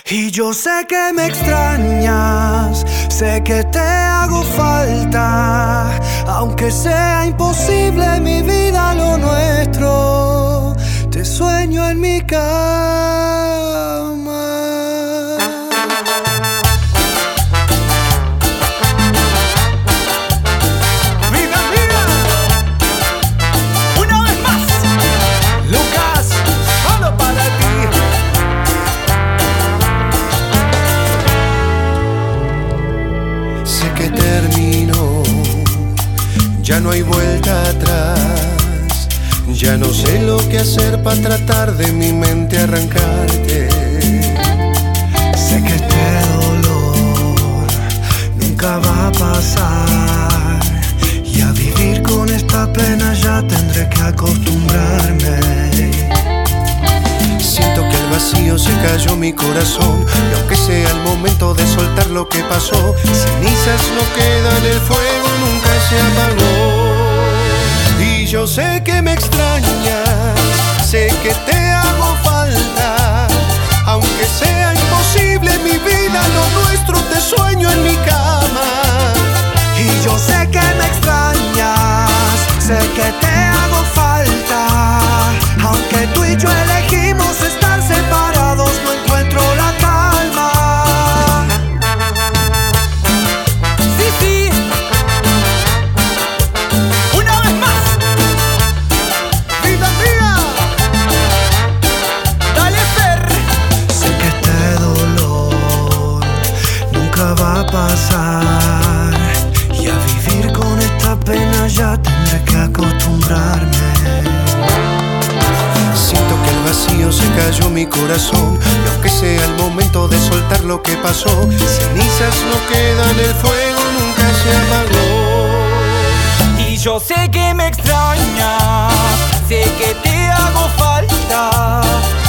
Y yo sé que me extrañas, sé que te hago falta, aunque sea imposible mi vida, lo nuestro, te sueño en mi cama. Que terminó, ya no hay vuelta atrás, ya no sé lo que hacer para tratar de mi mente arrancarte. Sé que este dolor nunca va a pasar, y a vivir con esta pena ya tendré que acostumbrarme. Siento que el vacío se cayó mi corazón, y aunque sea el momento de soltar lo que pasó, cenizas no quedan, el fuego nunca se apagó. Y yo sé que me extrañas, sé que te hago falta, aunque sea imposible mi vida, lo nuestro, te sueño en mi cama. Y yo sé que me extrañas, sé que te hago falta, aunque tú y yo elegimos estar separados, no encuentro la calma. Sí, sí, una vez más. ¡Vida mía! Dale, Fer. Sé que este dolor nunca va a pasar, y a vivir con esta pena ya tendré que acostumbrarme. Siento que el vacío se cayó mi corazón, y aunque sea el momento de soltar lo que pasó, cenizas no quedan, el fuego nunca se apagó. Y yo sé que me extrañas, sé que te hago falta,